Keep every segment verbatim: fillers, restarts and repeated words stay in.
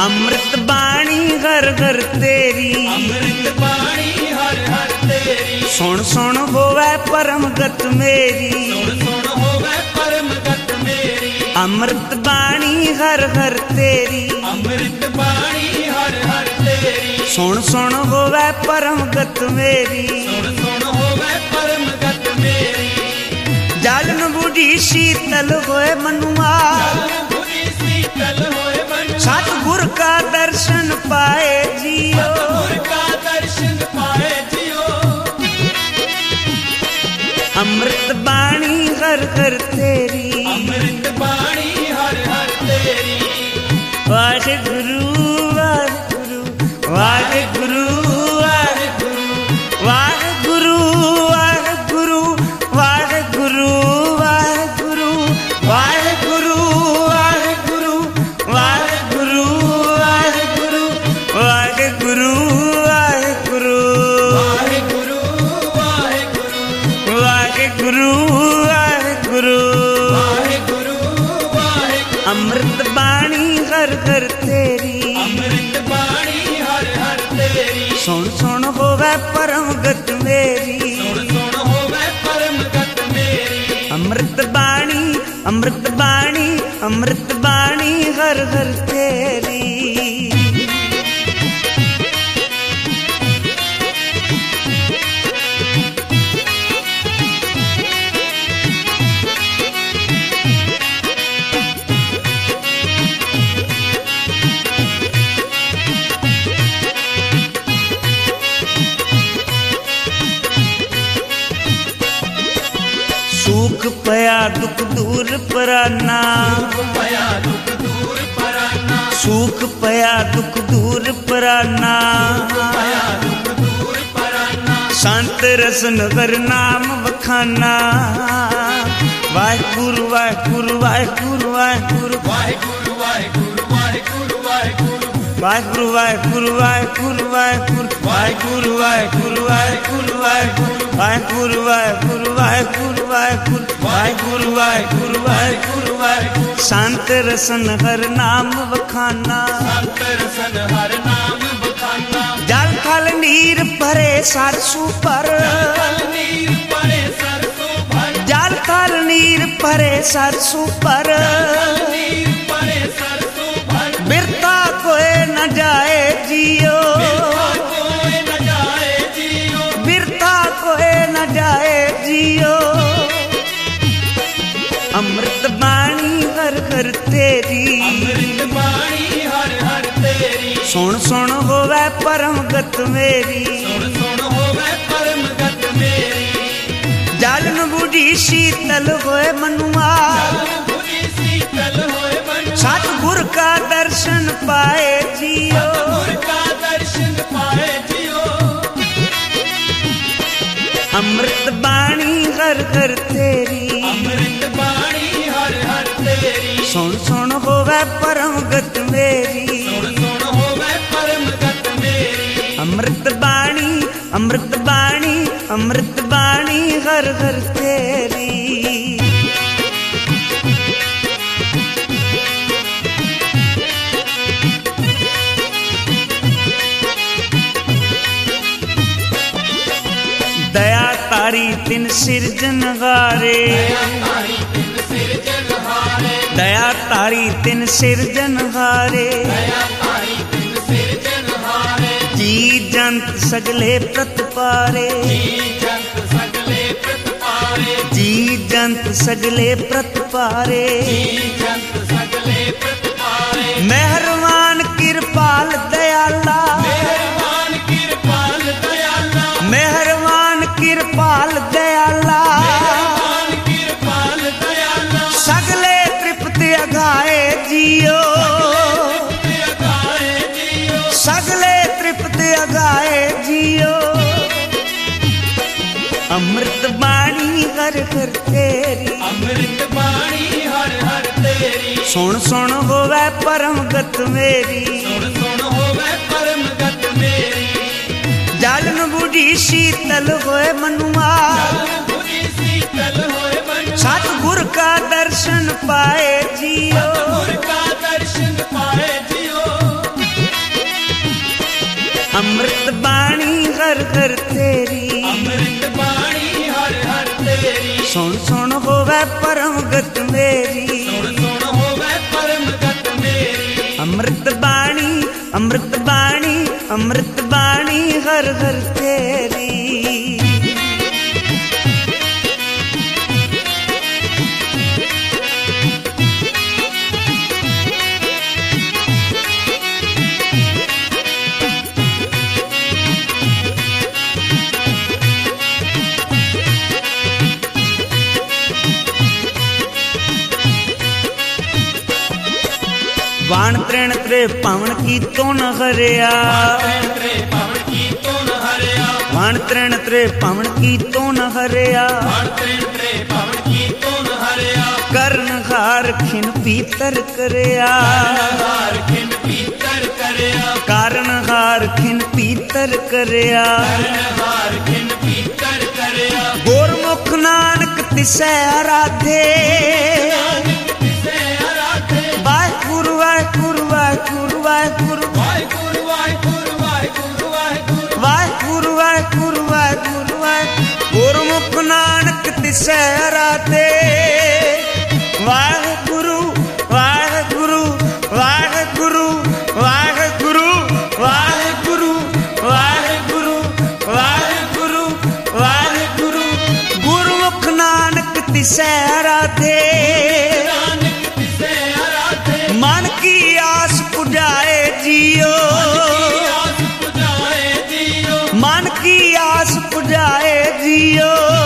अमृत बाणी हर हर तेरी, अमृत बाणी हर हर तेरी। सुन सुन होवे परम गत मेरी, सुन सुन होवे परम गत मेरी। अमृत बाणी हर हर तेरी, अमृत बाणी हर हर तेरी। सुन सुन होवे परम गत मेरी, सुन सुन होवे परम गत मेरी। जल न बूढ़ी शीतल होए मनुआ, शीतल होए मनुआ। सतगुर का दर्शन पाए जियो, सतगुर का दर्शन पाए जियो। अमृत बाणी हर हर तेरी, अमृत बाणी हर हर तेरी। वाहेगुरु वाहेगुरु वाहेगुरु वाहेगुरु वाहेगुरु वाहेगुरु वाहेगुरु वाहेगुरु वाहेगुरु वाहेगुरु वाहेगुरु वाहेगुरु वाहेगुरु वाहेगुरु वाहेगुरु वाहेगुरु वाहेगुरु वाहेगुरु वाहेगुरु। अमृत बाणी हर हर तेरी, अमृत बाणी हर हर तेरी। सुन सुन होवे परम गत मेरी, सुन सुन होवे परम गत मेरी। अमृत बाणी अमृत बाणी अमृत बाणी हर हर तेरी। सुख पया दुख दूर पराना, पया दुख दूर पराना। सुख पया दुख दूर पराना, पया दुख दूर पराना। संत रसन हर नाम बखाना। वाहिगुरु वाहिगुरु वाहिगुरु वाहिगुरु वाहिगुरु वाहिगुरु वाहिगुरु वाहिगुरु। वाहिगुरु वाहिगुरु वाहिगुरु वाहिगुरु वाहिगुरु वाहिगुरु वाहिगुरु वाहिगुरु वाहिगुरु वाहिगुरु वाहिगुरु वाहिगुरु वाहिगुरु वाहिगुरु वाहिगुरु वाहिगुरु। संत रसन हर नाम बखाना, संत रसन हर नाम बखाना। जल थल नीर भरे सरसों पर, जल नीर परे सरसों भर। जल थल नीर भरे सरसों पर, नीर परे सरसों भर। बिरता कोई न जाए जियो, कोई न जाए जियो। बिरता कोई न जाए जियो। अमृत बाणी हर हर तेरी, अमृत बाणी हर हर तेरी। सुन सुन होवे परम गत मेरी, सुन सुन होवे परम गत मेरी। जल न बूढ़ी शीतल होए मनुआ, शीतल होए मनुआ। सतगुर का दर्शन पाए जियो, सतगुर का दर्शन पाए जियो। अमृत बाणी हर हर तेरी, अमृत बाणी हर हर तेरी। सुन सुन होवे परम गत मेरी, सुन सुन होवे परम गत मेरी। अमृत बाणी अमृत बाणी अमृत बाणी हर हर तेरी। दया तारी तिन सिरजनहारे, दया तारी तिन सिरजनहारे। जी जंत सगले प्रतपारे, जी जंत सगले प्रतपारे। मेहरबान कृपाल दयाला, मेहरबान कृपाल दयाला। सगले तृप्ति अगाए जियो, सगले तृप्ति अगाए जियो। अमृत बाणी हर हर तेरी, अमृत बाणी हर हर तेरी। सुन सुन होवे परम गत मेरी, सुन सुन होवे परम गत मेरी। जल न बूढ़ी शीतल होए मनुआ, शीतल होए मनुआ। सतगुर का दर्शन पाए जियो, सतगुर का दर्शन पाए जियो। घर तेरी। ਅੰਮ੍ਰਿਤ ਬਾਣੀ ਹਰ ਹਰ ਤੇਰੀ। सुन सुन होवे परम गत मेरी। ਸੁਣ ਸੁਣ ਹੋਵੇ ਪਰਮ ਗਤ ਮੇਰੀ। अमृत बाणी अमृत बाणी अमृत बाणी हर हर तेरी। वाण त्रेण त्रे पावन की तो न हरिया। ਤ੍ਰੇਣ ਤ੍ਰੇ ਪਵਨ ਕੀ ਤੋਂ ਨ ਹਰਿਆ। वाण त्रेण त्रे पावन की तो न हरिया। ਵਣ ਤ੍ਰੇਣ ਤ੍ਰੇ ਪਵਨ ਕੀ ਤੋਂ ਨ ਹਰਿਆ। कर्ण हार खिन पीतर करया। ਹਾਰ ਖਿਨ ਪੀਤਰ ਕਰਿਆ। कारण हार खिन पीतर करया। ਹਾਰ ਖਿਨ ਪੀਤਰ ਕਰਿਆ। गोरमुख नानक तिसै आराधे। ਨਾਨਕ ਤਿਸੈ ਆਰਾਧੇ। वाहिगुरु वाहिगुरु वाहिगुरु वाहिगुरु ਵਾਹਿਗੁਰੂ ਵਾਹਿਗੁਰੂ ਵਾਹਿਗੁਰੂ ਵਾਹਿਗੁਰੂ। वाहिगुरु वाहिगुरु वाहिगुरु वाहिगुरु। गुरमुख नानक तिसै आराधे। वाहिगुरु वाहिगुरु वाहिगुरु वाहिगुरु वाहिगुरु वाहिगुरु वाहिगुरु वाहिगुरु। गुरमुख नानक तिसै आराधे। ਨਾਨਕ ਤਿਸੈ ਆਰਾਧੇ। मन की आस पुजाए जियो। ਆਸ ਪੁਜਾਏ ਜੀਓ। मन की आस पुजाए जियो।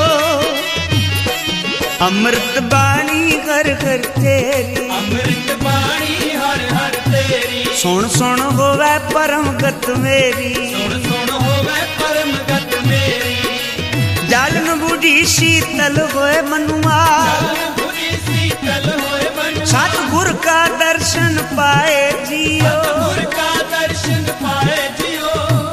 अमृत बाणी घर घर तेरी। ਅੰਮ੍ਰਿਤ ਬਾਣੀ ਹਰ ਹਰ ਤੇਰੀ। सुन सुन होवे परम गत मेरी। ਸੁਣ ਸੁਣ ਹੋਵੇ ਪਰਮ ਗਤ ਮੇਰੀ। जालन बूढ़ी शीतल होए मनुआ। ਚਰਨ ਬੁਝੀ ਸੀਤਲ ਹੋਏ ਮਨੁਆ। सतगुर का दर्शन पाए जियो। ਗੁਰ ਕਾ ਦਰਸ਼ਨ ਪਾਏ ਜਿਓ।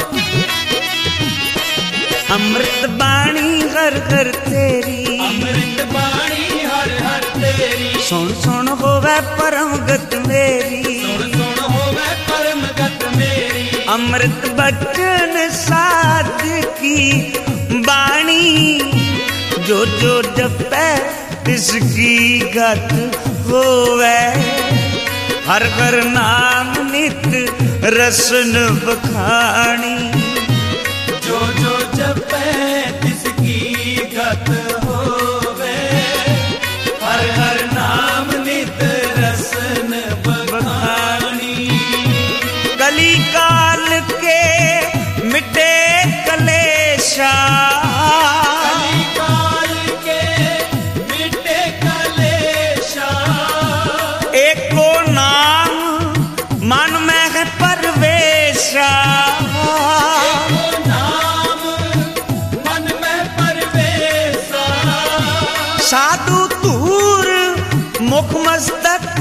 अमृत बाणी घर घर तेरी। ਅੰਮ੍ਰਿਤ ਬਾਣੀ ਹਰ ਹਰ ਤੇਰੀ। सुन सुन होवे परम गत मेरी। ਸੁਣ ਸੁਣ ਹੋਵੇ ਪਰਮ ਗਤ ਮੇਰੀ। अमृत बचन साध की बाणी। जो जो जपै तिसकी गत होवे। हर हर नाम नित रसन बखानी। ਜੋ ਜੋ ਜਪੈ ਤਿਸ ਕੀ ਗਤ ਹੋਵੇ। ਹਰ ਹਰ ਨਾਮ ਨਿਤ ਰਸਨ ਬਖਾਨੀ। कली काल के मिटे कलेशा। ਕਲੀ ਕਾਲ ਕੇ ਮਿਟੇ ਕਲੇਸ਼ਾ। एको नाम मन में है परवेशा। एको ਨਾਮ ਮਨ ਮੈਂ ਪਰਵੇਸਾ। साधु धूर मुख मस्तक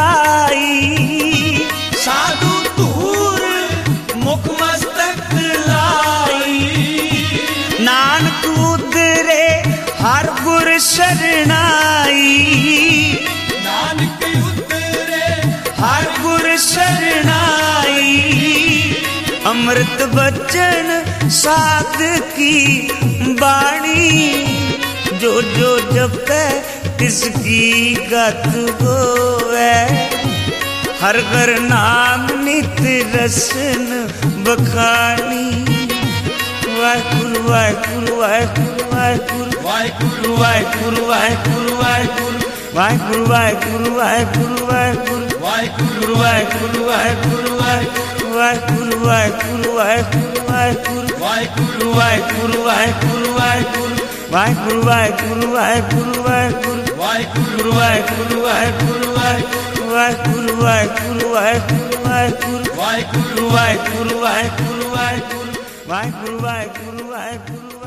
लाई। साधु धूर मुख मस्तक लाई। नानक उदरे हर गुर शरणाई। ਨਾਨਕ ਉਤਰੇ हर गुर शरणाई। अमृत बचन साध की बाणी। जो जो जपै तिसकी गत होवे। हर हर नाम नित रसन बखानी। वाहिगुरु वाहिगुरु वाहिगुरु वाहिगुरु ਵਾਹਿਗੁਰੂ वाहिगुरु वाहिगुरु वाहिगुरु वाहिगुरु वाहिगुरु वाहिगुरु वाहिगुरु ਵਾਹਿਗੁਰੂ वाहिगुरु वाहिगुरु वाहिगुरु वाहिगुरु वाहिगुरु वाहिगुरु वाहिगुरु ਵਾਹਿਗੁਰੂ वाहिगुरु वाहिगुरु वाहिगुरु वाहिगुरु वाहिगुरु वाहिगुरु वाहिगुरु ਵਾਹਿਗੁਰੂ वाहिगुरु वाहिगुरु वाहिगुरु वाहिगुरु वाहिगुरु वाहिगुरु वाहिगुरु ਵਾਹਿਗੁਰੂ वाहिगुरु वाहिगुरु वाहिगुरु वाहिगुरु वाहिगुरु वाहिगुरु वाहिगुरु